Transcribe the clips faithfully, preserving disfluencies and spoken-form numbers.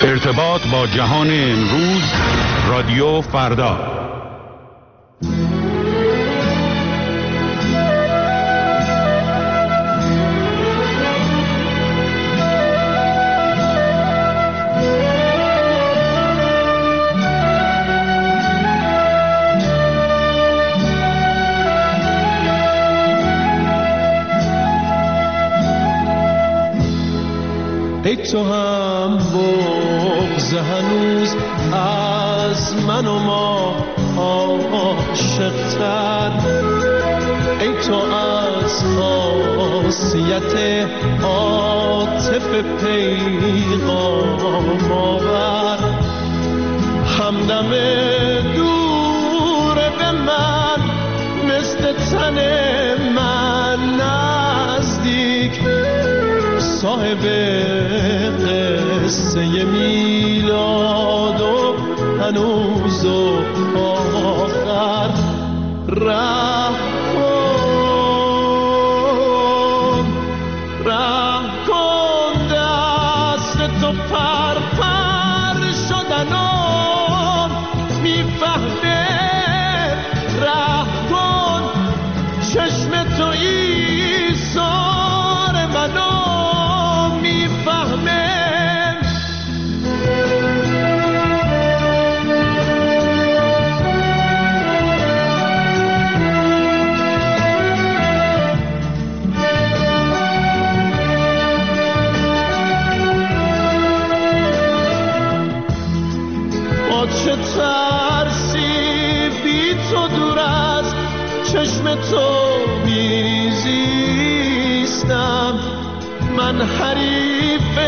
ارتباط با جهان امروز، رادیو فردا. ای تو هم بغض هنوز از من و ما عاشق‌تر، ای تو از خاصیت عاطف پیغام آور، همدم دور به من مثل تن من نزدیک، صاحب قصه میلاد و هنوز و آخر راه کن، راه کن دست تو پر پر شدن و میفهمه، راه کن چشم تو ایثار منو میفهمه. با چه ترسی بی تو دور از چشم تو میزیستم، من حریف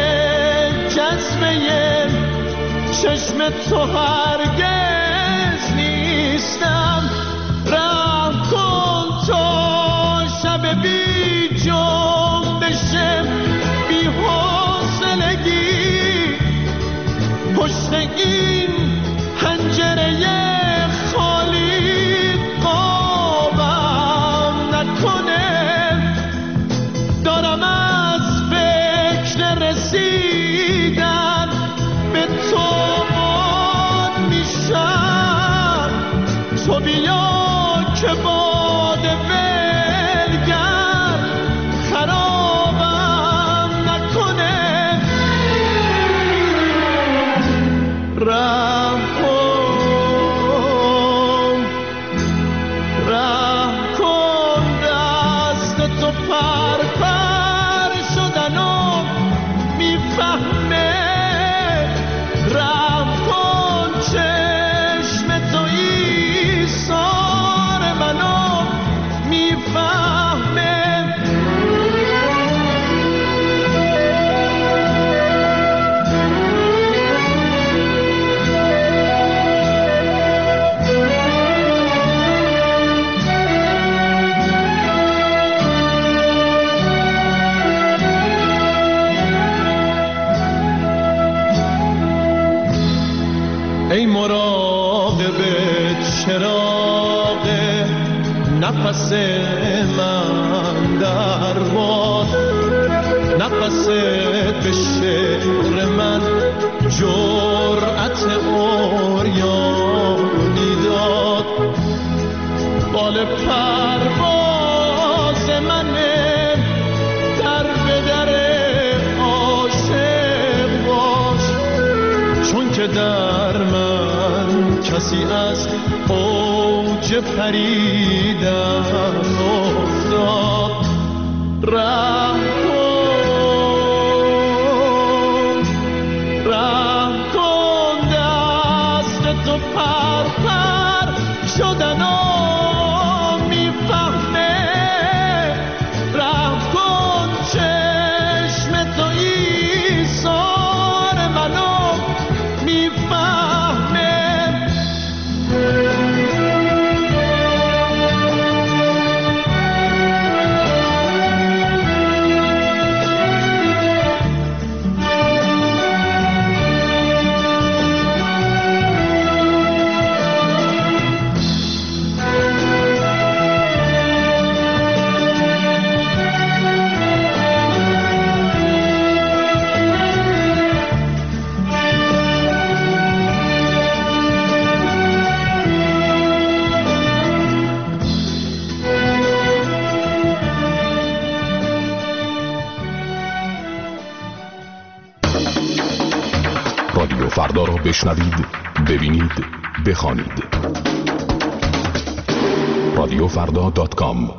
جذبه چشم تو هرگز نیستم، راه کن تا شب بی جنبش بی حوصلگی پشت این پنجره خالی قابم نکنه، دارم از فکر رسیدن به تو باد میشم، تو بیا که باد ولگر خرابم نکنه، راه کن، راه کن دست تو پر پر شدن و میفهمه، راه کن چشم تو ایثار منو میفهمه. ای مراقب چراغ نفس من در باد، نفست به شعر من جرأت عریانی داد، بال پرواز منه در به در عاشق باش، چون که در من کسی از اوج پریدن افتاد، راه کن، راه کن دست تو پر پر شدن و میفهمه، راه کن چشم تو ایثار منو میفهمه. رادیو فردا را بشنوید، ببینید، بخوانید. رادیو فردا دات کام.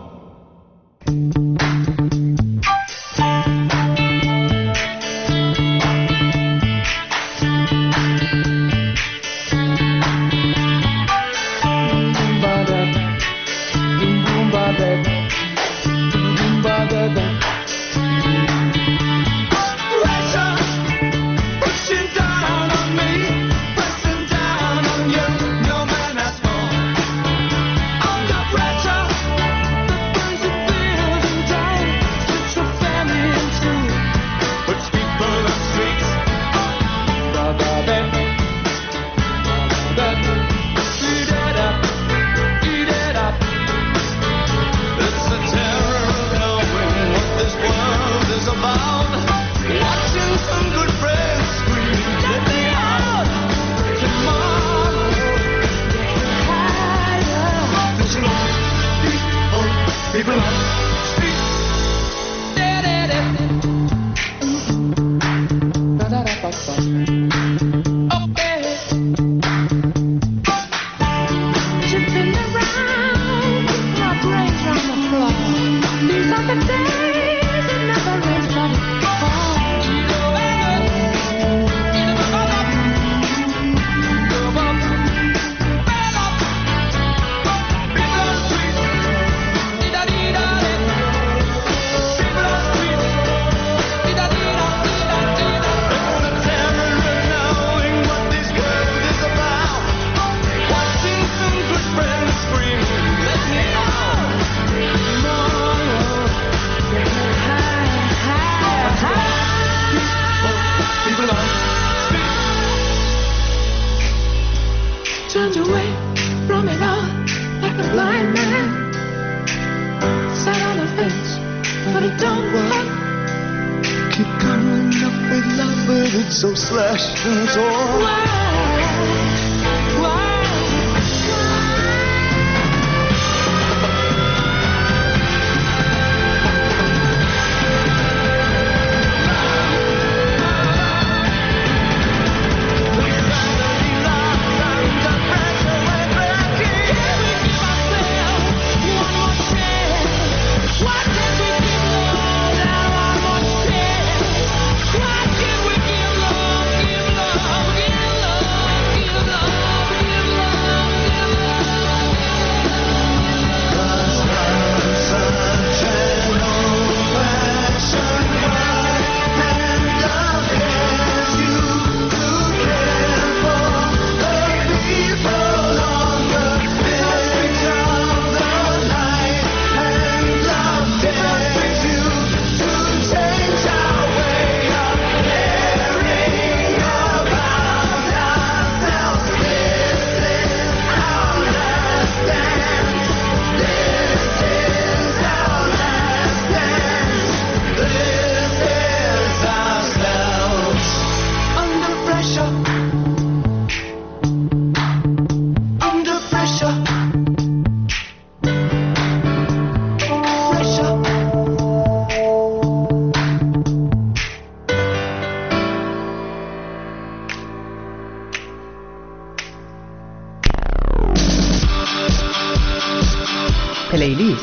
So slashed and torn. پلیلیست.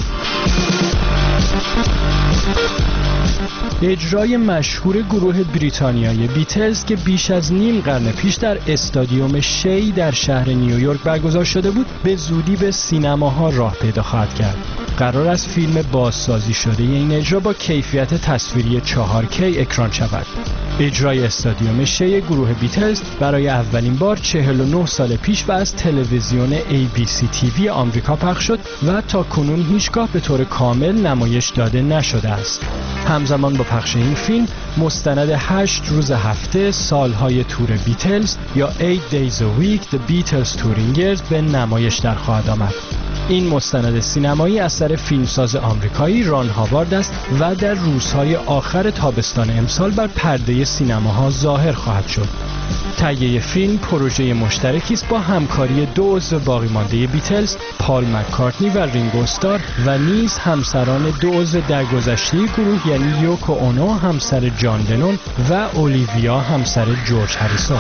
اجرای مشهور گروه بریتانیایی بیتلز که بیش از نیم قرن پیش در استادیوم شی در شهر نیویورک برگزار شده بود به زودی به سینماها راه پیدا خواهد کرد. قرار است فیلم بازسازی شده این اجرا با کیفیت تصویری چهار کی اکران شود. اجرای استادیوم شی گروه بیتلز برای اولین بار چهل و نه سال پیش و از تلویزیون ای بی سی تی وی آمریکا پخش شد و تا کنون هیچگاه به طور کامل نمایش داده نشده است. همزمان با پخش این فیلم مستند هشت روز هفته سالهای تور بیتلز یا eight days a week The Beatles Touring Years به نمایش در خواهد آمد. این مستند سینمایی اثر فیلمساز آمریکایی ران هاوارد است و در روزهای آخر تابستان امسال بر پرده سینماها ظاهر خواهد شد. تهیه فیلم پروژه مشترکی است با همکاری دو عضو باقی مانده بیتلز، پال مککارتنی و رینگو استار و نیز همسران دو عضو درگذشته گروه یعنی یوکو اونو همسر جان لنون و اولیویا همسر جورج هریسون.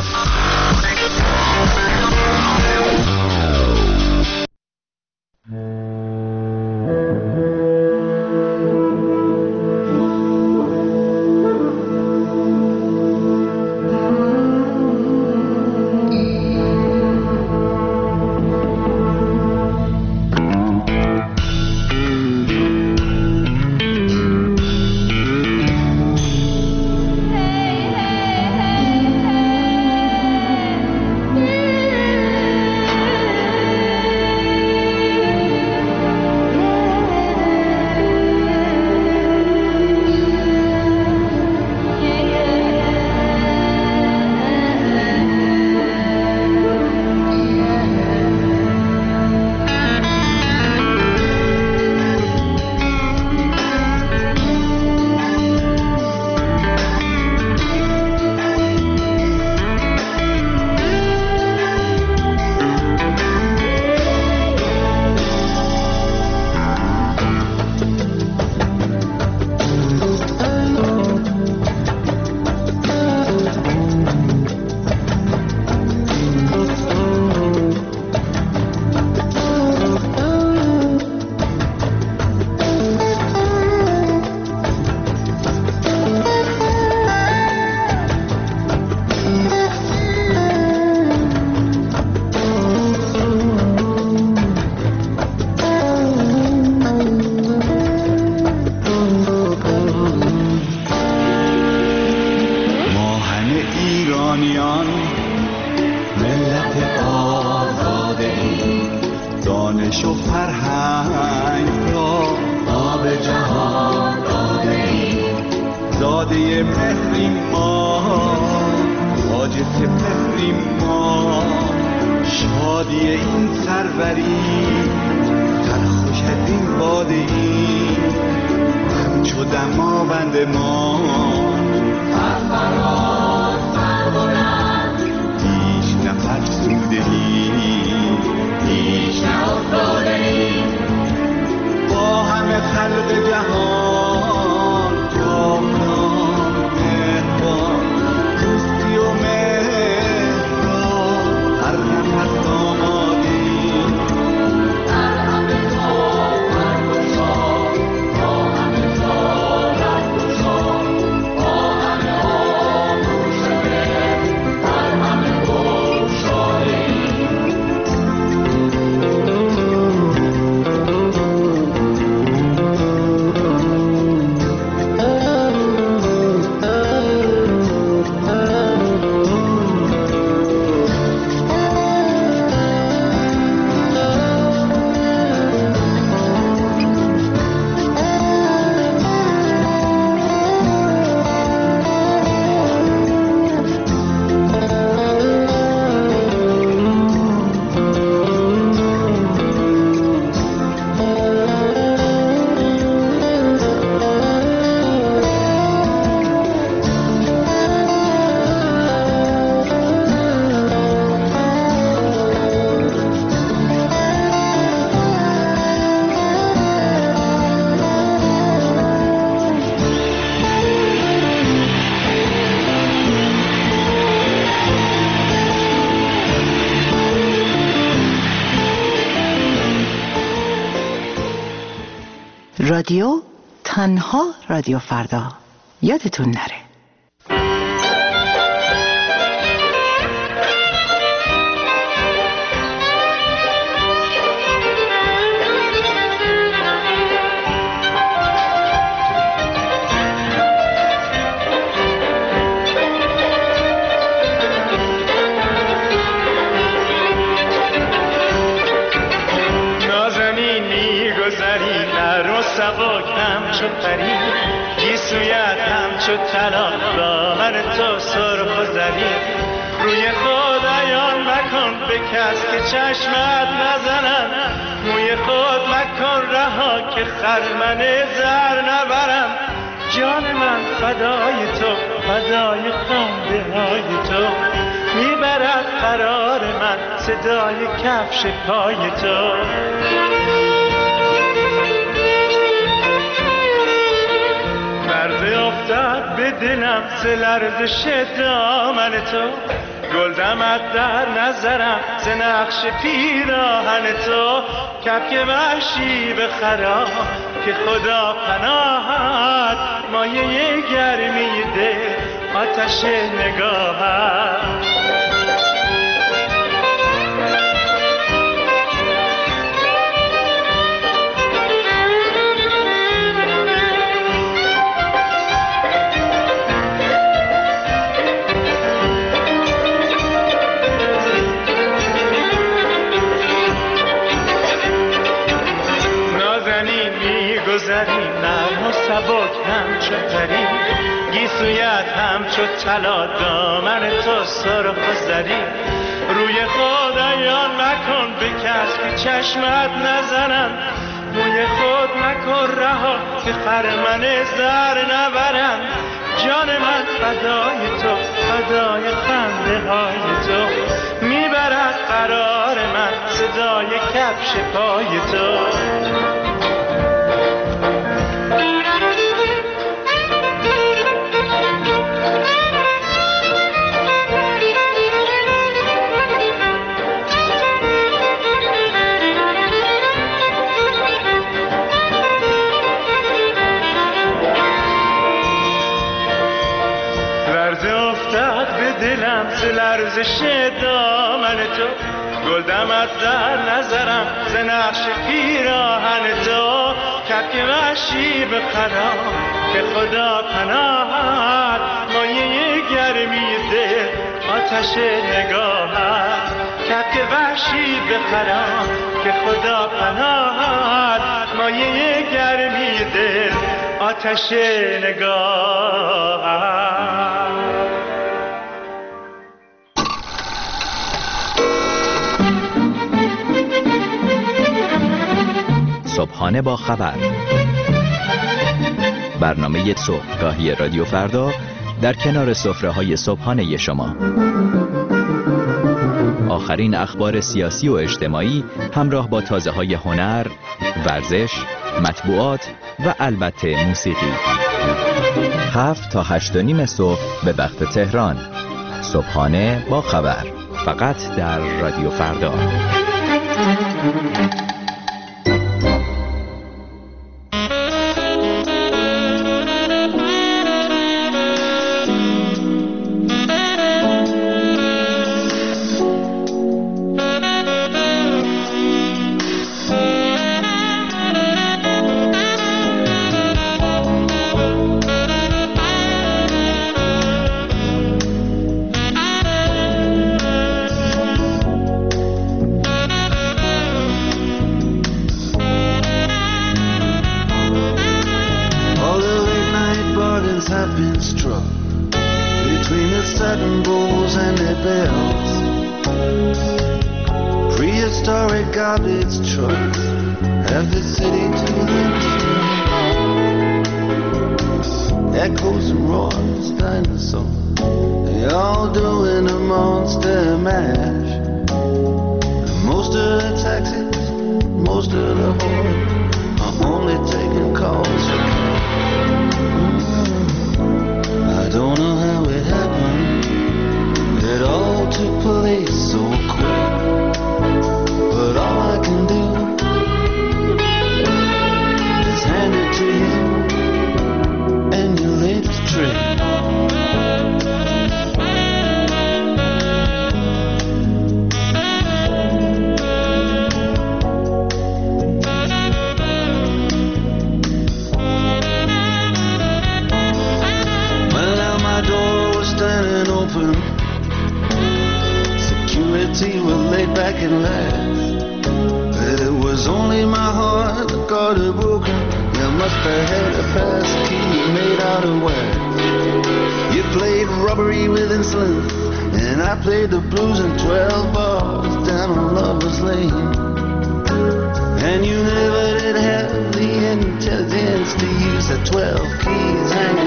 رادیو تنها رادیو فردا، یادتون نره. همچو پری گیسویت همچو طلا دامن تو سرخ و زرین روی خود عیان مکن به کس که چشمت نزنن موی خود مکن رها که خرمن زر نبرم جان من فدای تو فدای خنده های تو قرار من صدای کفش پای تو. برده افتاد به دلم ز لرزش دامن تو، گل دمد در نظرم ز نقش پیراهن تو. کبک وحشی به خراب که خدا پناهت، مایه گرمی دل آتش نگاهت. نرم و سبک همچو پری، گیسویت همچو طلا دامن تو سرخ و زری. روی خود عیان مکن به کس که چشمت نزنن، روی خود مکن رها که خرمن زر نبرن. جان من فدای تو، فدای خنده های تو، میبرد قرار من صدای کفش پای تو. دلم ز لرزش دامن تو، گل دمد در نظرم ز نقش پیراهن تو. کبک وحشی به خراب که خدا پناهت، مایه گرمی دل آتش نگاهت. کبک وحشی به خراب که خدا پناهت، مایه گرمی دل آتش نگاهت. صبحانه با خبر، برنامه صبحگاهی رادیو فردا در کنار سفره‌های صبحانه شما. آخرین اخبار سیاسی و اجتماعی همراه با تازه‌های هنر، ورزش، مطبوعات و البته موسیقی. هفت تا هشت و نیم صبح به وقت تهران. صبحانه با خبر، فقط در رادیو فردا.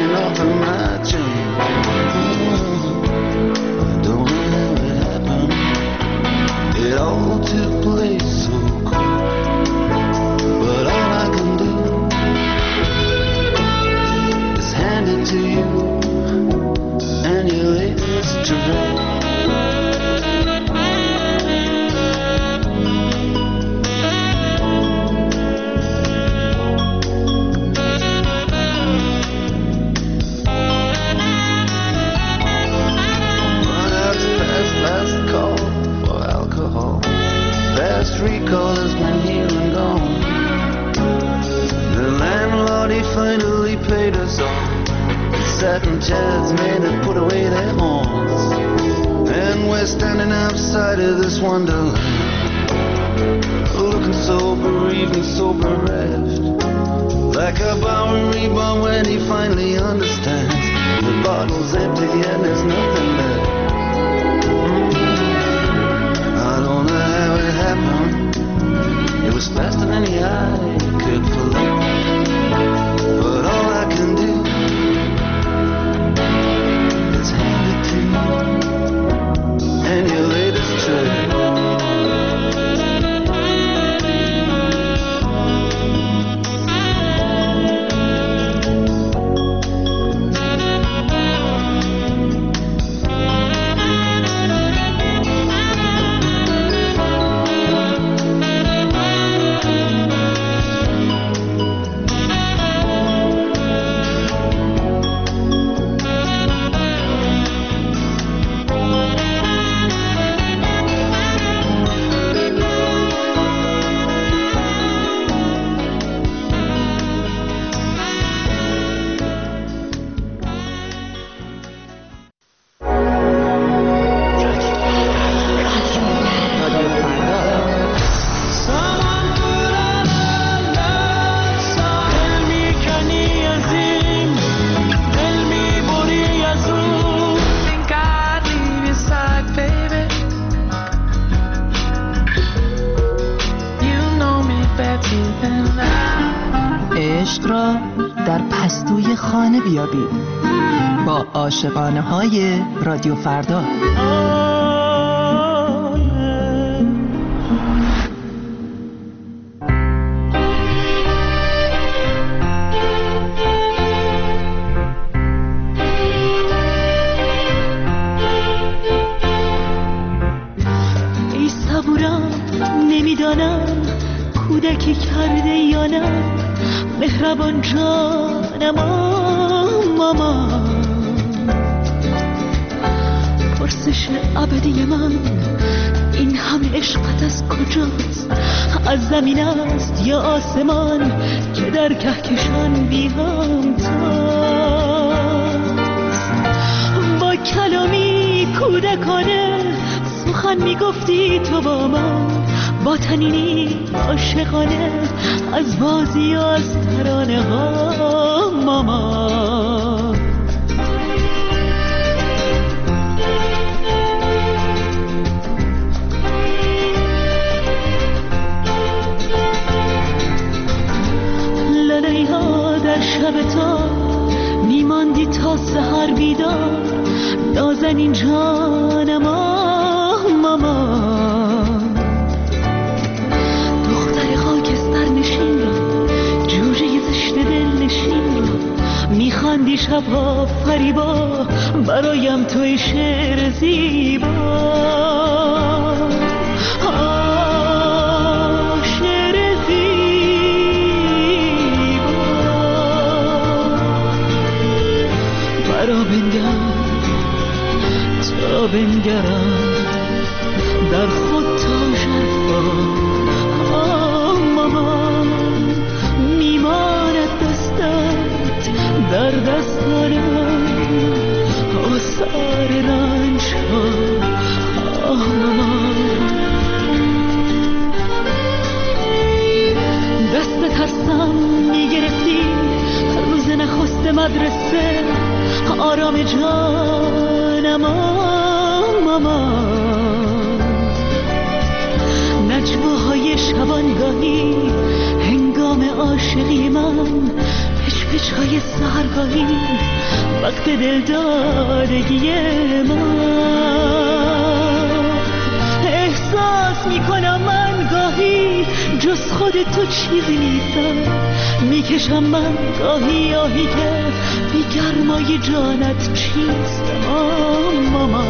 Don't know how it happened. jazzmen have put away their horns, and we're standing outside of this wonderland, looking so bereaved and so bereft, like a Bowery bomb when he finally understands the bottle's empty and there's nothing left. I don't know how it happened. It was faster than the eye could follow. But all I can do is hand it to you and your latest track. با عاشقانه های رادیو فردا. ای صبورم نمیدانم کودکی کرده یا نه، مهربان جانم ماما، پرسش ابدی من این همه عشقت از کجاست؟ از زمین است یا آسمان که در کهکشان بی همتاست؟ با کلامی کودکانه سخن میگفتی تو با من، با تنینی عاشقانه از بازی و از ترانه ها ماما. لیلا در شب تا میماندی تا سحر بیدار، نازنین جانم ماما، دختر خاکستر نشین را، جوجه زشت دل نشین را، میخواندی شبها فریبا برایم توی شعر زیبا. بنگرم در خود تا شرفا ماما، میماند دستت در دستانم آثار رنج ها ماما. دست ترسم میگرفتی روز نخست مدرسه، آرام جانم ماما، نجواهای شبانگاهی هنگام عاشقی من، پچ پچ های سهرگاهی وقت دلدادگی من. احساس میکنم من گاهی جز خود تو چیزی نیستم، میکشم من گاهی آهی که بی گرمای جانت چیست ماما.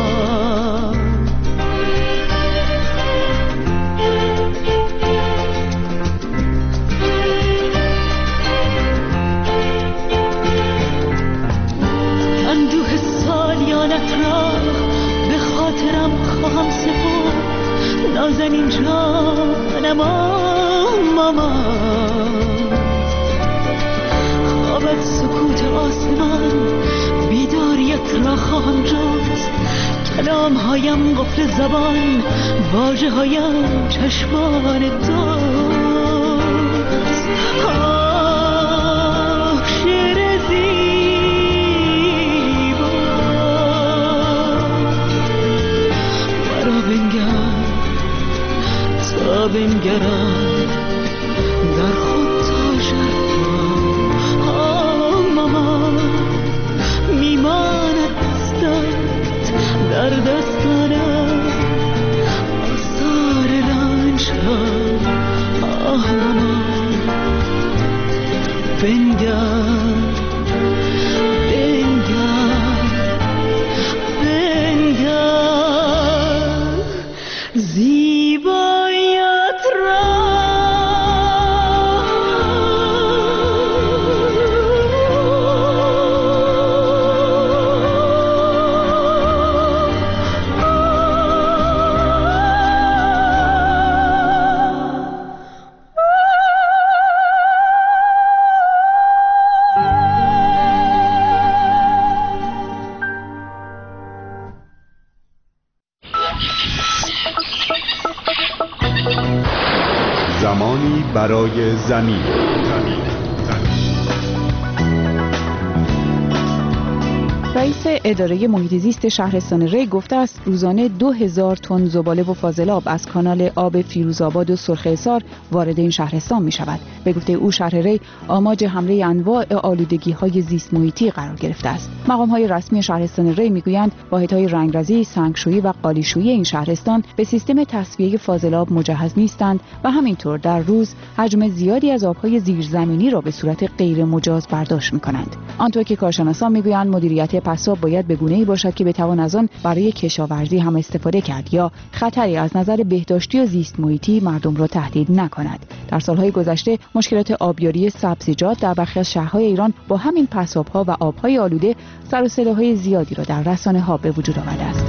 اندوه سالیانت را به خاطرم خواهم سپرد، نازنین جانم ماما. خوابت سکوت آسمان بی بیداریت را خواهم جفت، کلام هایم قفل زبان، واژه هایم چشمان توست. آه شعر زیبا مرا بنگر تا بنگرم در خود تا شرفم. آه ماما میماند دستت در دستانم آثار رنج را. آه ماما بنگر بنگر بنگر زیبایت را. زمانی برای زمین. رئیس اداره محیط زیست شهرستان ری گفته است روزانه دو هزار تن زباله و فاضلاب از کانال آب فیروزآباد و سرخ وارد این شهرستان می شود. به گفته او شهر ری آماج حمله انواع آلودگی های زیست محیطی قرار گرفته است. مقام های رسمی شهرستان ری می گویند واحد های رنگرزی، سنگشویی و قالیشویی این شهرستان به سیستم تصفیه فاضلاب مجهز نیستند و همینطور در روز حجم زیادی از آبهای زیرزمینی را به صورت غیر مجاز برداشت می کنند. آنطور که کارشناسان می گویند مدیریت پساب باید به گونه‌ای باشد که بتوان از آن برای کشاورزی هم استفاده کرد یا خطری از نظر بهداشتی و زیست محیطی مردم را تهدید نکند. در سالهای گذشته مشکلات آبیاری سبزیجات در برخی از شهرهای ایران با همین پساب‌ها و آب‌های آلوده سر و صداهای زیادی را در رسانه‌ها به وجود آورده است.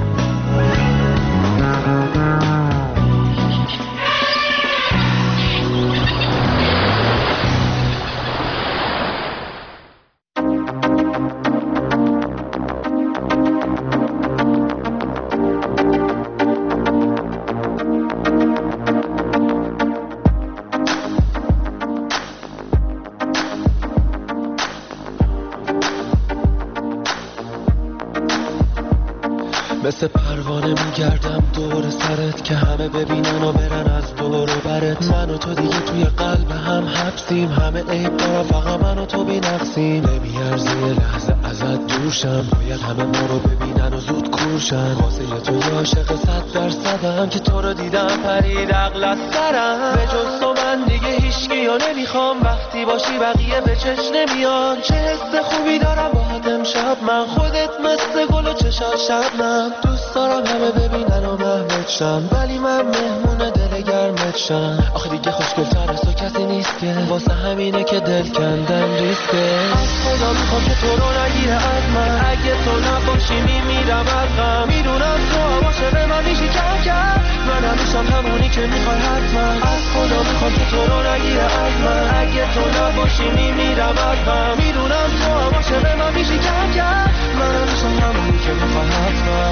مثل پروانه میگردم دور سرت که همه ببینن و برن از دور و برت. من و تو دیگه توی قلب هم حبسیم، همه عیب دارم فقط من و تو بی‌نقصیم. نمیارزه یه لحظه ازت دورشم، باید همه ما رو ببینن و زود کورشن. واسه تو یه عاشق صد درصدم که تو رو دیدم پرید عقل از سرم. به جز تو من دیگه هیچکی رو نمیخوام، وقتی باشی بقیه به چش نمیان. چه حس خوبی دارم باهات امشب من، خودت مثل گل و چشات شبنم. دوست دارم همه ببینن و محمد شم، ولی من مهمون دل گرمت شم. آخه دیگه خوشگل‌تر از تو کسی نیست که، واسه همینه که دل کندم ریسکه. از خدا میخوام که تو رو نگیره از من، اگه تو نباشی میمیرم از غم. میدونم تو باشه به من میشی کم کم، من همیشم همونی که میخوای حتما. از خدا میخوام که تو رو نگیره از من، اگه تو نباشی میمیرم از غم. میدونم تو باشه به من میشی کم کم، من همیشم همونی که میخوای حتما.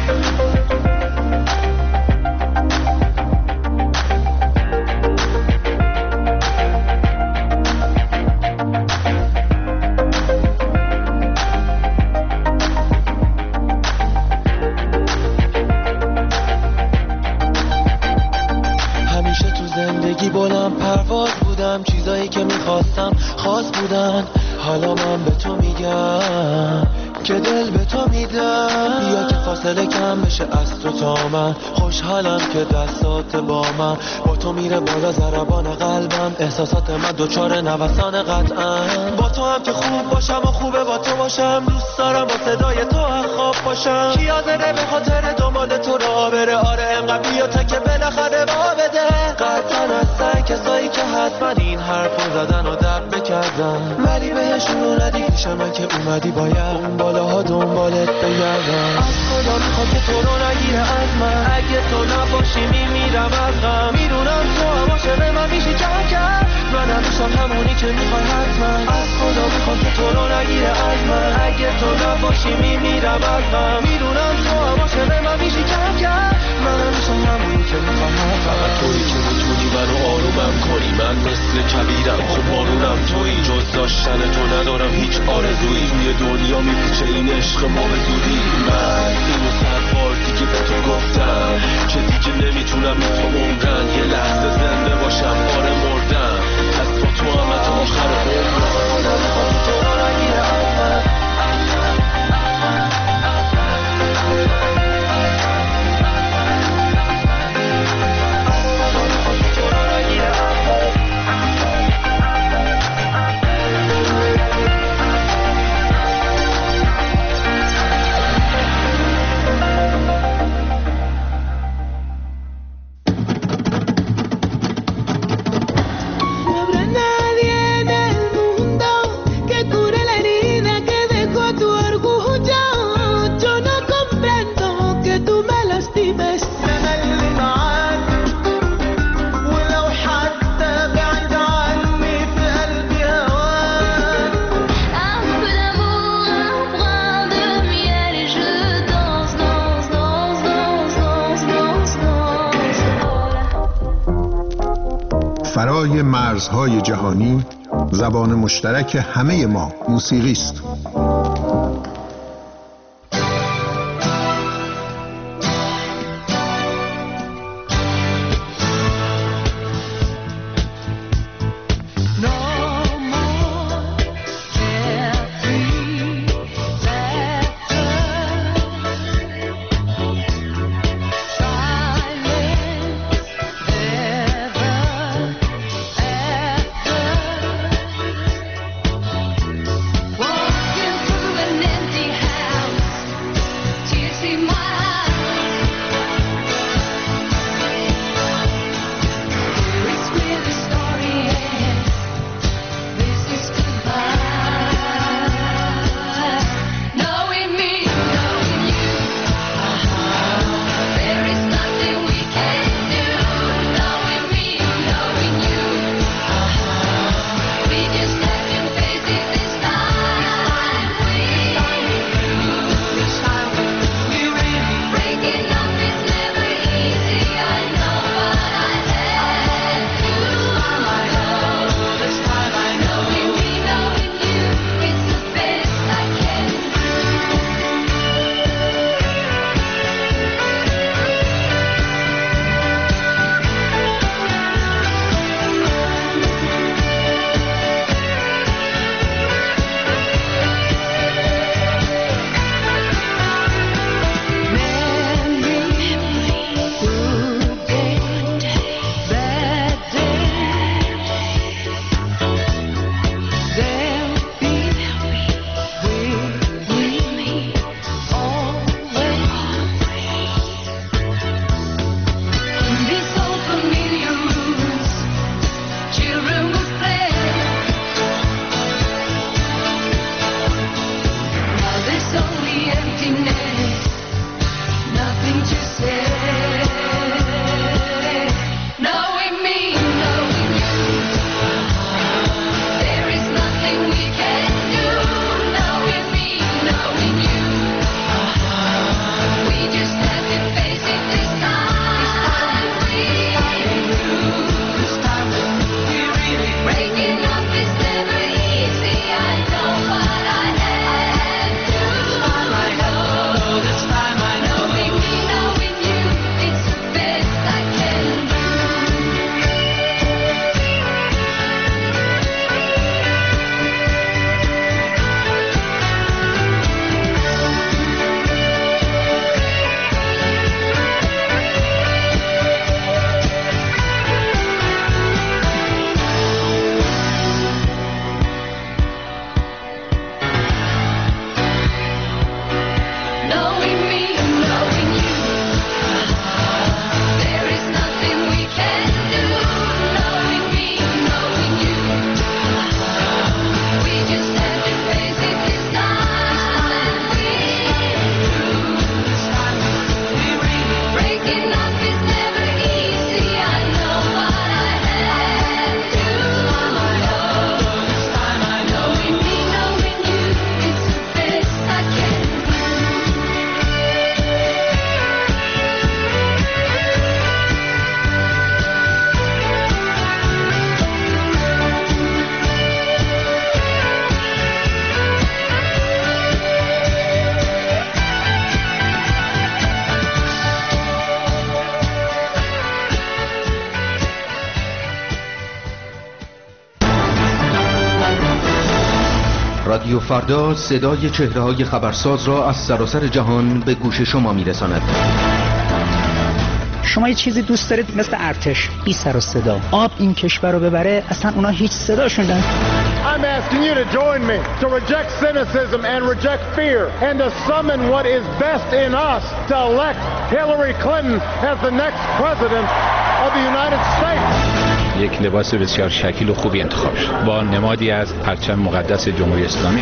همیشه تو زندگی بلند پرواز بودم، چیزایی که میخواستم خاص بودن. حالا من به تو میگم که دل به تو میدم، بیا که فاصله کم بشه از تو تا من. خوشحالم که دستات با من، با تو میره بالا ضربان قلبم. احساسات من دوچار نوسان قطعا، با تو هم که خوب باشم و خوبه با تو باشم. دوست دارم با صدای تو از خواب باشم. کی حاضره به خاطر دنبال تو راه بره؟ آره انقدر بیا تا که بالاخره با بده. قطعا هستن کسایی که حتما این حرفو زدن و دب بکردن، ولی بهشون ندیدیشم من که اومدی باید اون بالاها دنبالت بگردم. از خدا میخوام که تو رو نگیره از من، اگه تو نباشی میمیرم از غم. میدونم تو باشه به من میشی کم کم، منم میشم همونی که میخوای حتما. از خدا میخوام که تو رو نگیره از من. اگه تو نباشی میمیرم از غم. میدونم تو هم عاشق من میشی کم کم. منم میشم همونی که میخوای حتما. فقط تویی که میتونی منو آرومم کنی. من مثل کبیرم خب بارونم تویی. جز داشتن تو ندارم هیچ آرزویی. توی دنیا میپیچه این عشق ما به زودی. من اینو صد بار دیگه به تو گفتم که دیگه نمیتونم بی تو عمرن. یه لحظه زنده باشم آره مردم. پس با تو هم تا آخر عمرم. میخوام تو رو نگیره از من. فرای مرزهای جهانی زبان مشترک همه ما موسیقی است. Whoa. رادیو فردا صدای چهره‌های خبرساز را از سراسر جهان به گوش شما می‌رساند. شما یه چیزی دوست دارید مثل ارتش، بی سر و صدا. آب این کشور رو ببره، اصلا اونا هیچ صداشون نداره. I'm asking you to join me to reject cynicism and reject fear and to summon what is best in us to elect Hillary Clinton as the next president of the United States. یک لباس بسیار شکیل و خوبی انتخاب شد با نمادی از پرچم مقدس جمهوری اسلامی.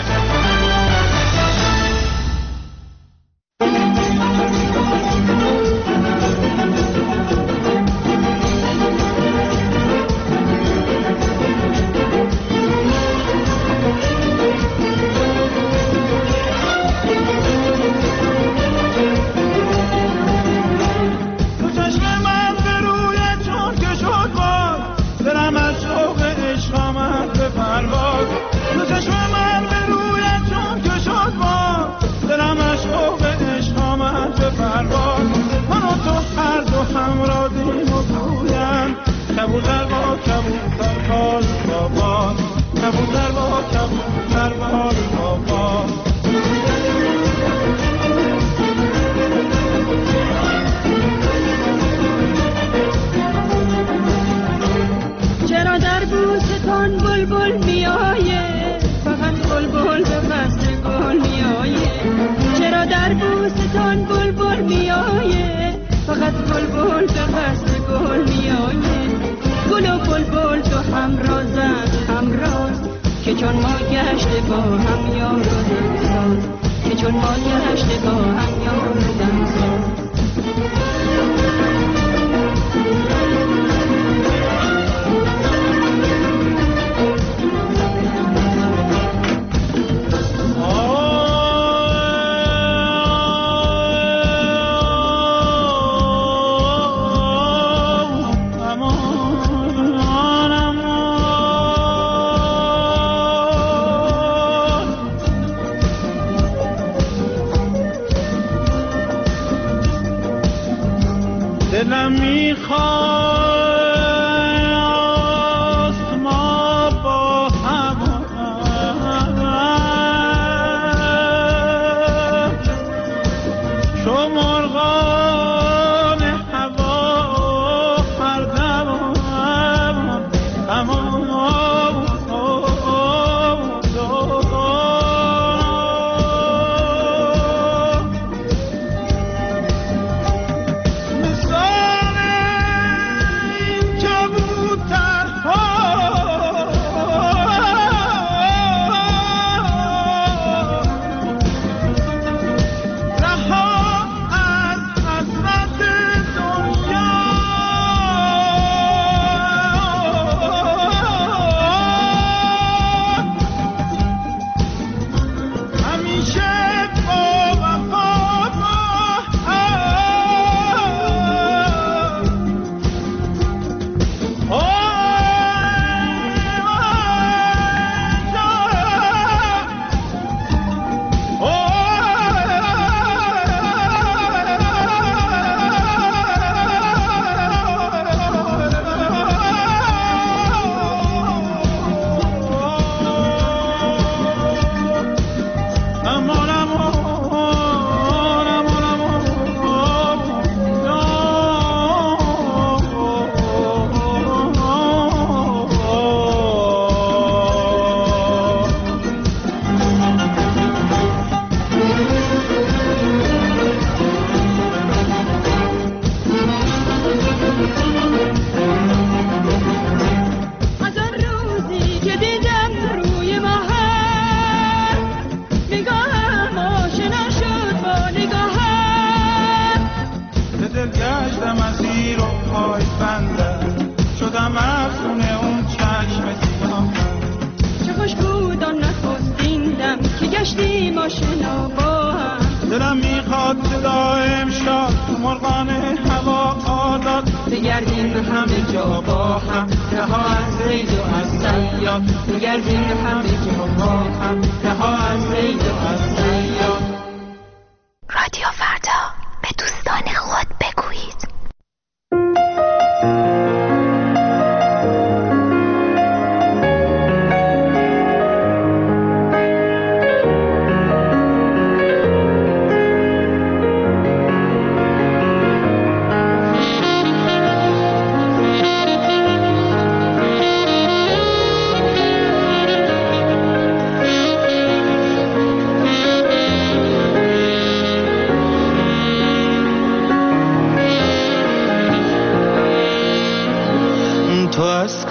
رادیو فردا به دوستان خود بگویید.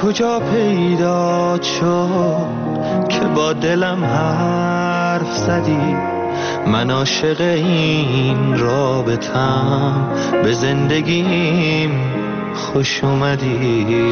کجا پیدا شد که با دلم حرف زدی؟ من عاشق این رابطم، به زندگیم خوش اومدی.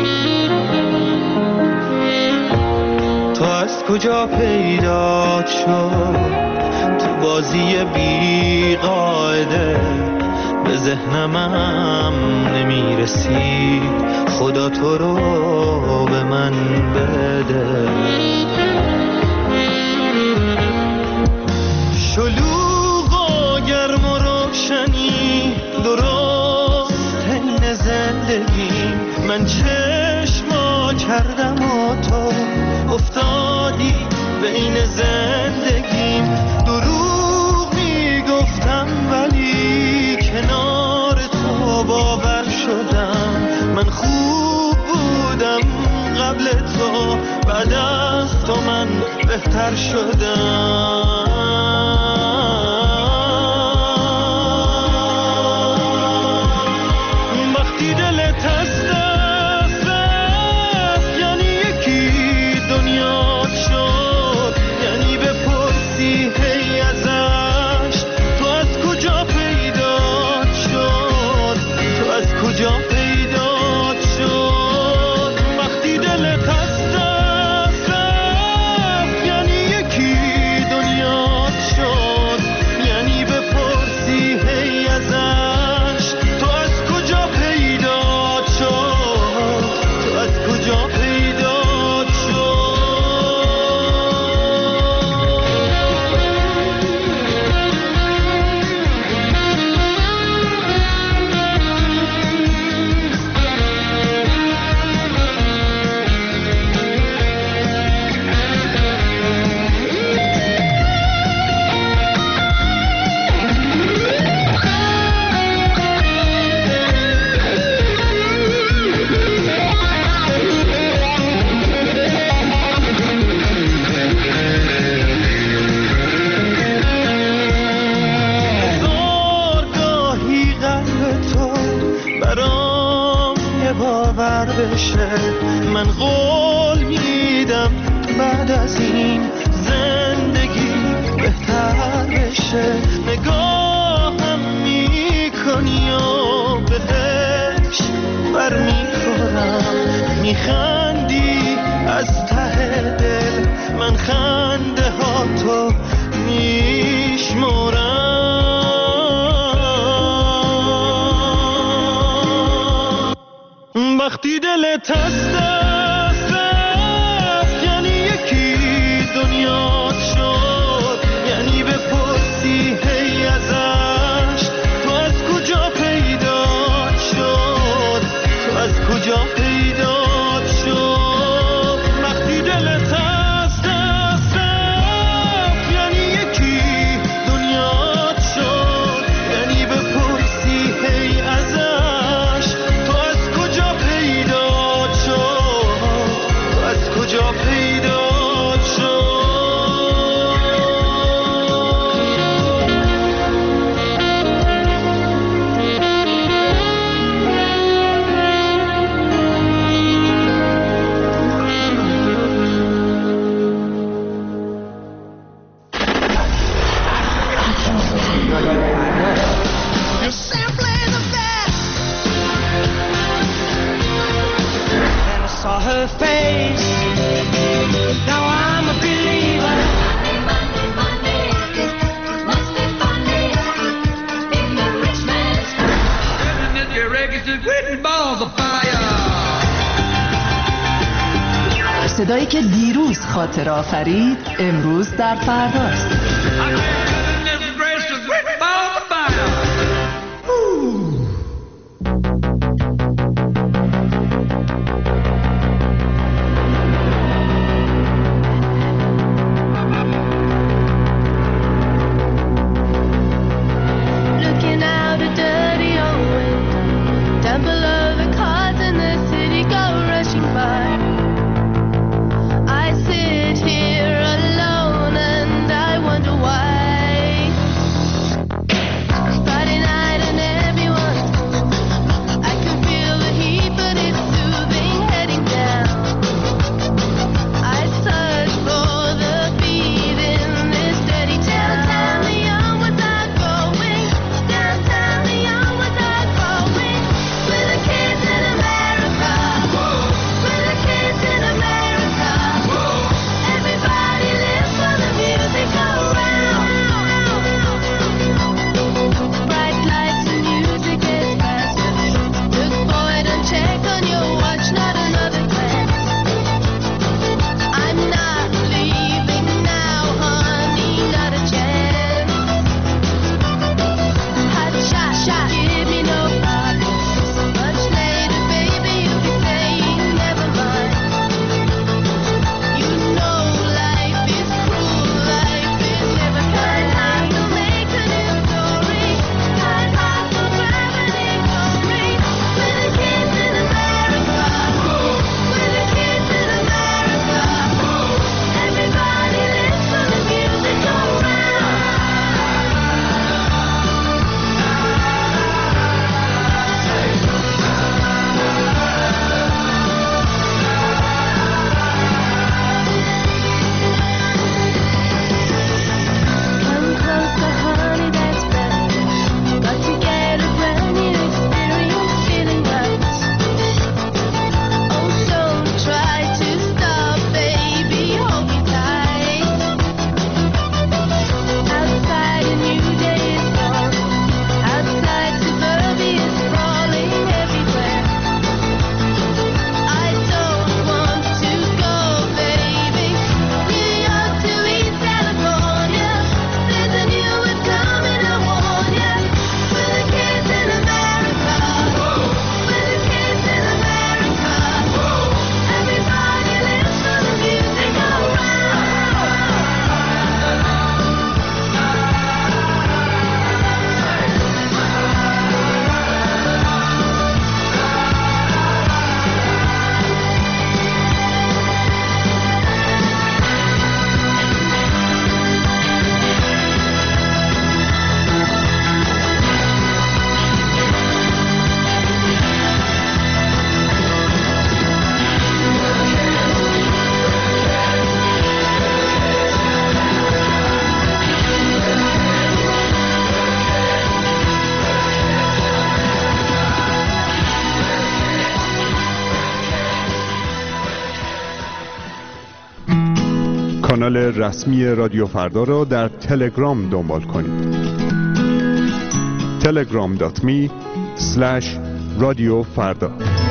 تو از کجا پیدا شد تو بازی بی قاعده؟ به ذهنمم نمیرسید، خدا تو رو به من بده. شلوغ و گرم و روشنی درست حین زندگی، من چشما کردم و تو افتادی بین زندگیم. دروغ میگفتم ولی کنار تو باور شدم. من خوب بودم قبل تو، بعد از تو من بهتر شدم. وقتی دلت از دست رفت یعنی یکی دنیا شد، یعنی بپرسی هی ازش تو از کجا پیدا شد، تو از کجا پیدا شد. وقتی دلت از دست رفت یعنی یکی دنیا شد، یعنی بپرسی هی ازش تو از کجا پیدا شد، تو از کجا پیدا شد. باور بشه من قول میدم بعد از این زندگی بهتر بشه. نگاهم میکنی و بهش بر میخورم، میخندی از ته دل، من خنده ها تو میشمرم. وقتی دلت از دست رفت یعنی یکی دنیا شد، یعنی بپرسی هی ازش تو از کجا پیدا شد، تو از کجا پیدا شد. وقتی دلت از دست رفت یعنی یکی دنیا شد، یعنی بپرسی هی ازش تو از کجا پیدا شد، تو از کجا پیدا شد. You're simply the best. And I saw her face. Now I'm a believer. Monday, Monday, Monday. Must be funny in the rich man's house. Isn't it your regular written balls of fire? صدایی که دیروز خاطر آفرید امروز در فرداست. Looking out a dirty old window, down below the cars in the city go rushing by. I sit here alone and I wonder why. کانال رسمی رادیو فردا را در تلگرام دنبال کنید. تلگرام دات می اسلش رادیو فردا.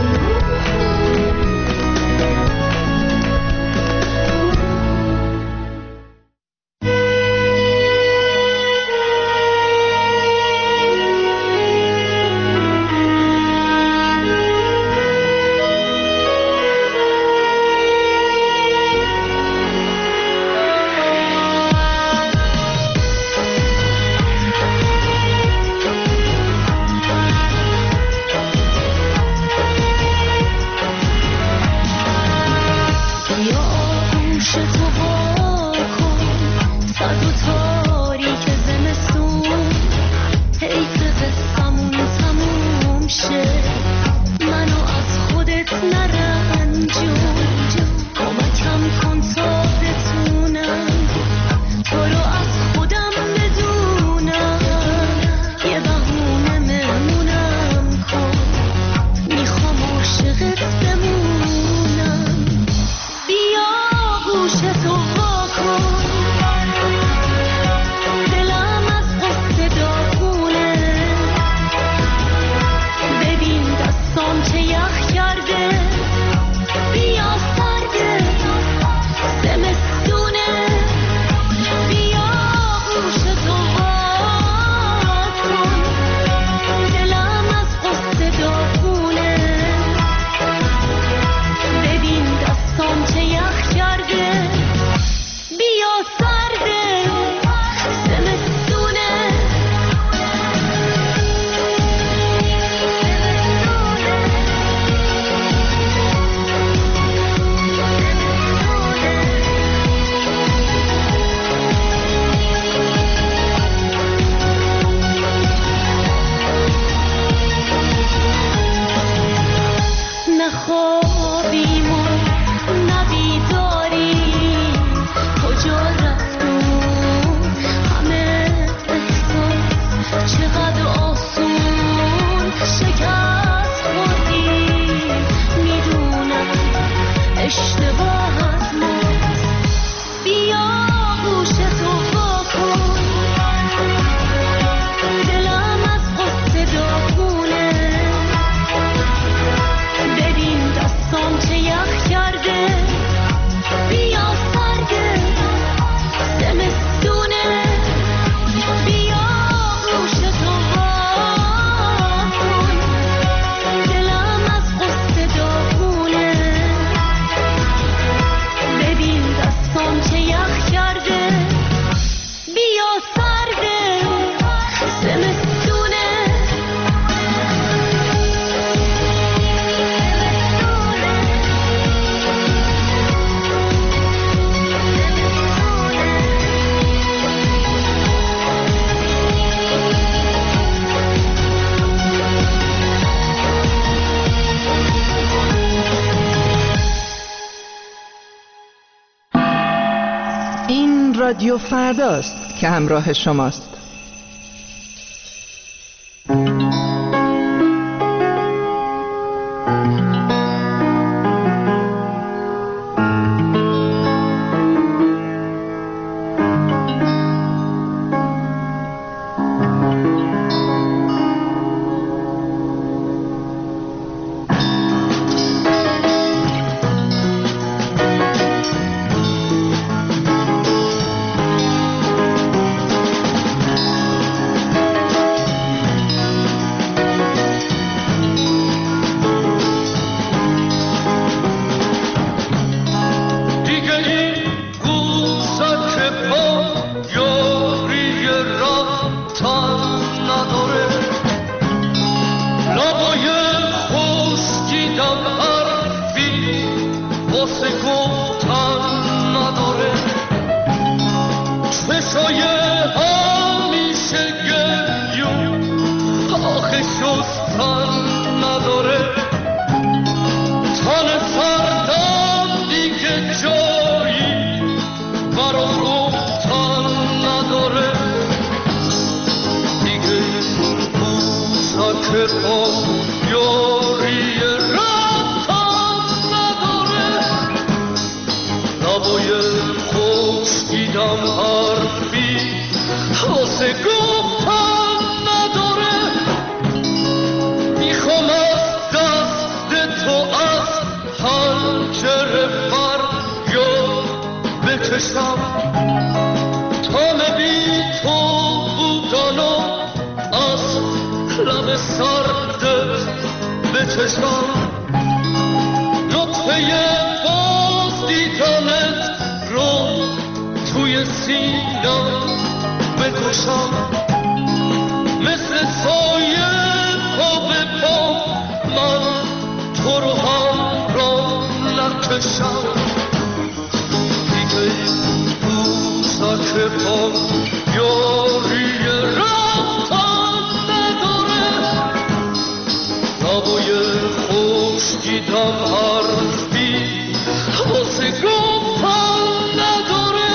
رادیو فرداست که همراه شماست. هوای خوش بکشم تام بی تو بودن و از لب سردت بچشم نطفه باز دیدنت رو توی سینم بکشم مثل سایه پا به پا من تو رو هم را نکشم دیگه روزک پا یاری رفتن نداره نبای خوشگیدم حرفی واسه گفتن نداره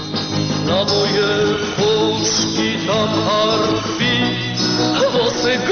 Say